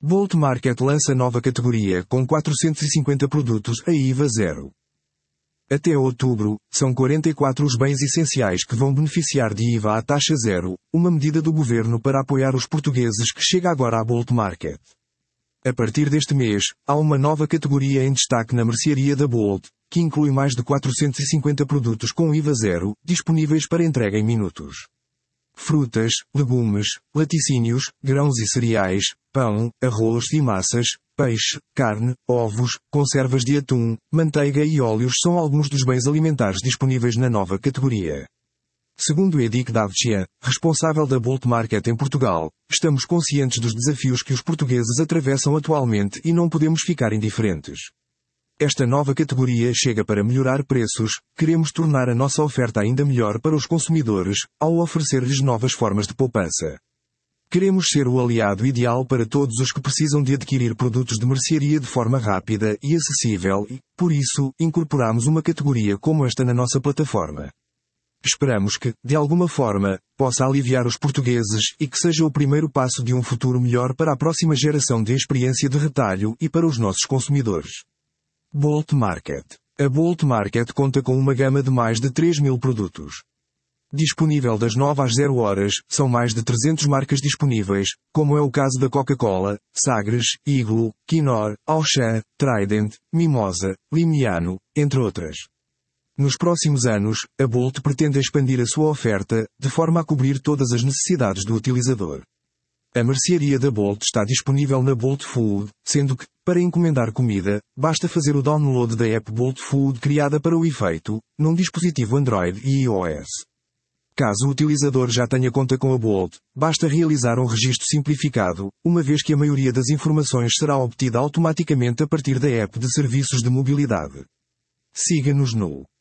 Bolt Market lança nova categoria com 450 produtos a IVA zero. Até outubro, são 44 os bens essenciais que vão beneficiar de IVA à taxa zero, uma medida do governo para apoiar os portugueses que chega agora à Bolt Market. A partir deste mês, há uma nova categoria em destaque na mercearia da Bolt, que inclui mais de 450 produtos com IVA zero, disponíveis para entrega em minutos. Frutas, legumes, laticínios, grãos e cereais, pão, arroz e massas, peixe, carne, ovos, conservas de atum, manteiga e óleos são alguns dos bens alimentares disponíveis na nova categoria. Segundo Edic Davcia, responsável da Bolt Market em Portugal, estamos conscientes dos desafios que os portugueses atravessam atualmente e não podemos ficar indiferentes. Esta nova categoria chega para melhorar preços, queremos tornar a nossa oferta ainda melhor para os consumidores, ao oferecer-lhes novas formas de poupança. Queremos ser o aliado ideal para todos os que precisam de adquirir produtos de mercearia de forma rápida e acessível e, por isso, incorporamos uma categoria como esta na nossa plataforma. Esperamos que, de alguma forma, possa aliviar os portugueses e que seja o primeiro passo de um futuro melhor para a próxima geração de experiência de retalho e para os nossos consumidores. Bolt Market. A Bolt Market conta com uma gama de mais de 3.000 produtos. Disponível das 9 às 0 horas, são mais de 300 marcas disponíveis, como é o caso da Coca-Cola, Sagres, Iglo, Knorr, Auchan, Trident, Mimosa, Limiano, entre outras. Nos próximos anos, a Bolt pretende expandir a sua oferta, de forma a cobrir todas as necessidades do utilizador. A mercearia da Bolt está disponível na Bolt Food, sendo que, para encomendar comida, basta fazer o download da app Bolt Food criada para o efeito, num dispositivo Android e iOS. Caso o utilizador já tenha conta com a Bolt, basta realizar um registro simplificado, uma vez que a maioria das informações será obtida automaticamente a partir da app de serviços de mobilidade. Siga-nos no